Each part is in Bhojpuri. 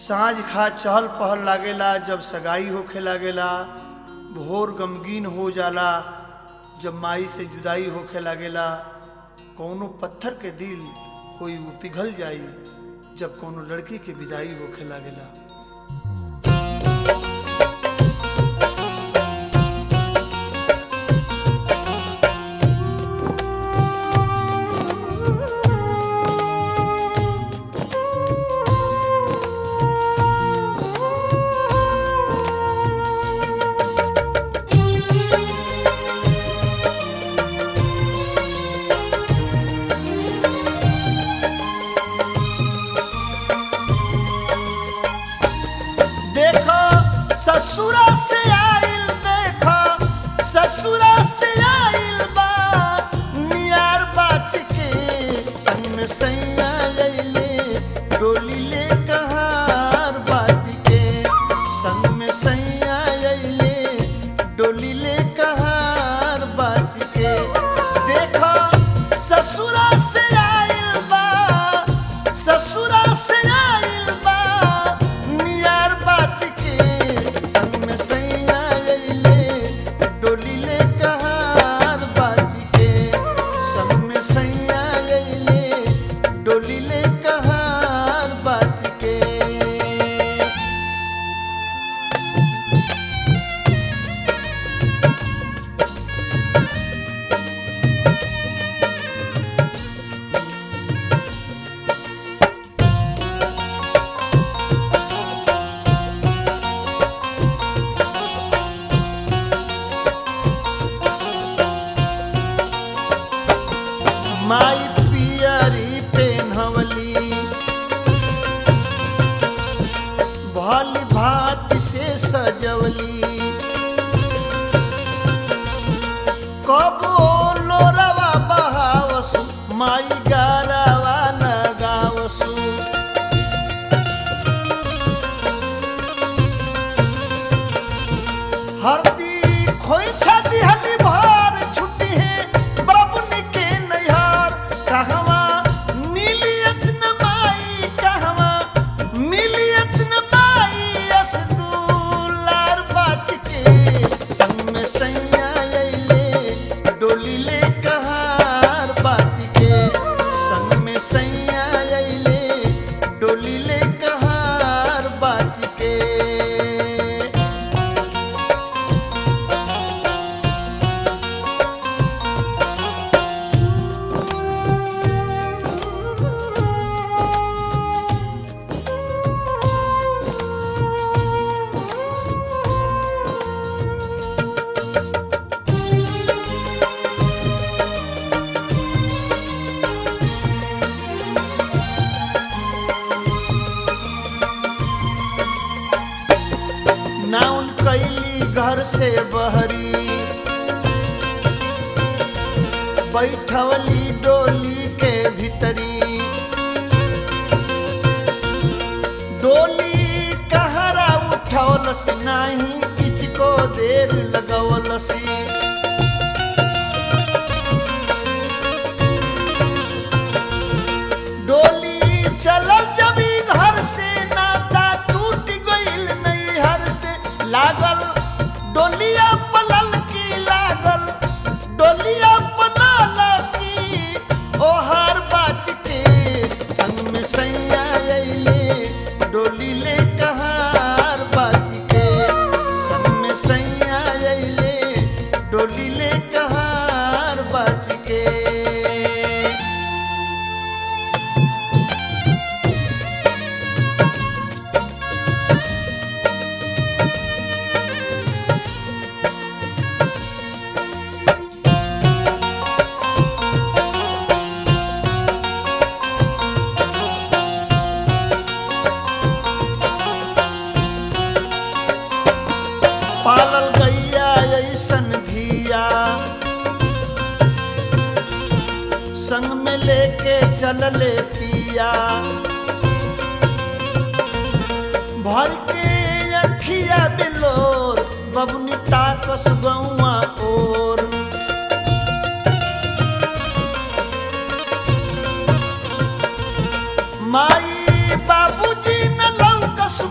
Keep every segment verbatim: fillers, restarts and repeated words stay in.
साँझ खा चहल पहल लागेला, जब सगाई होखे लागेला। भोर गमगीन हो जाला जब माई से जुदाई होखे लागेला। कौनो पत्थर के दिल कोई वो पिघल जाई जब कौनो लड़की के विदाई होखे लागेला। ससुरा से आइल देखा, ससुरा से आइल बा नियार बाच के संग में सैया अइले डोली ले कहार बाच के संग में सैया अइले डोली ले कहार बाच के। देखा ससुरा से आइल बा, ससुरा से आइल बा नियार बाच के संग में सैया अइले डोली ले कहार बाज के संग में सैया अइले डोली ले कहार बाज के। माई पियरी पेन्हवली भली भात से सजवली। कबो लोरवा बहावसु माई गारवा लगावसु। हरदी खोइछा दिहली भार छुट्टी है बाबुनी के नैहार। कहवा मिलियत न माई, कहवा मिलियत न माई अस दुलार बाच के संग में सैया अइले डोली ले कहार बाच के संग में सैया अइले डोली ले कहार बाच के। नाउन कैली घर से बहरी बैठवली डोली के भीतरी। डोली कहरा उठौलस नाही इचको देर लगवलसी। डोली चलल जबी घर से नाता टूट गइल नैहर से। लागल डोलिया पलल की लागल डोलिया पलल की ओहार बाच के संग में सैया अइले डोली ले कहार बाच के संग में सैया अइले डोली ले कहार बाच के। पालल गैया ऐसन धिया संग में लेके चलले पिया। भर के अखिया बिलोर बबनी ताकस गौआ ओर। माई बाबूजी न लौकस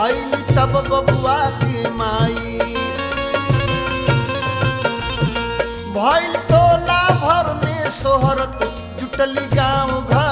आइली तब बबुआ की माई भइल टोला भर में सोहरत जुटली गाँव घर